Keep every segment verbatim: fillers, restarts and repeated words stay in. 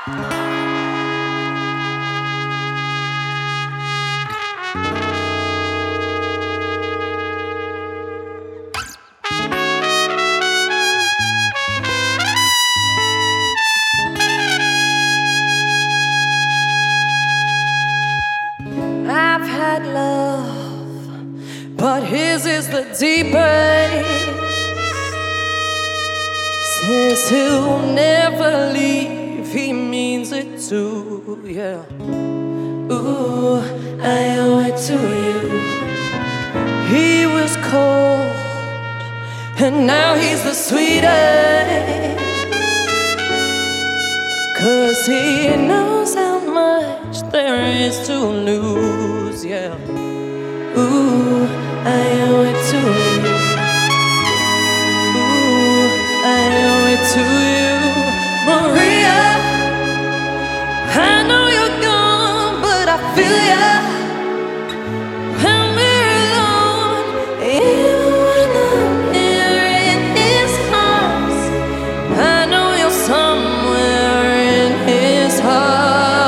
I've had love, but his is the deepest. Says he'll never leave, he means it too, yeah. Ooh, I owe it to you. He was cold, and now he's the sweetest. 'Cause he knows how much there is to lose, yeah. Ooh, I owe it to you. Ooh, I owe it to you, Maria. I know you're gone, but I feel ya. When we're alone, even when I'm here in his arms, I know you're somewhere in his heart.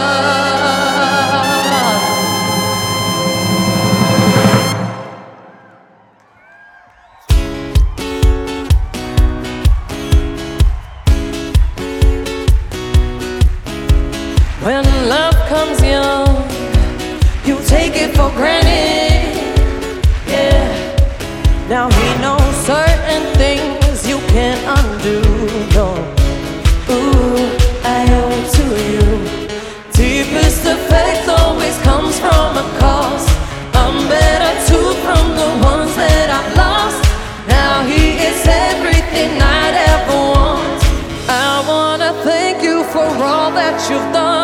When love comes young, you take it for granted, yeah. Now he knows certain things you can't undo, no. Ooh, I owe it to you. Deepest effect always comes from a cause. I'm better too from the ones that I've lost. Now he is everything I'd ever want. I wanna thank you for all that you've done.